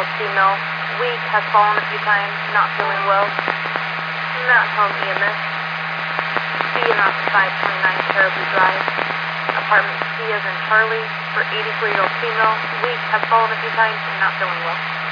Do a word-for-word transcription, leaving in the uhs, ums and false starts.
eighty-three-year-old female, weak, has fallen a few times, not feeling well. Mountain Home E M S. B and off five twenty-nine Caribou Drive. Apartment C as in Charlie, for eighty-four-year-old female, weak, has fallen a few times, and not feeling well.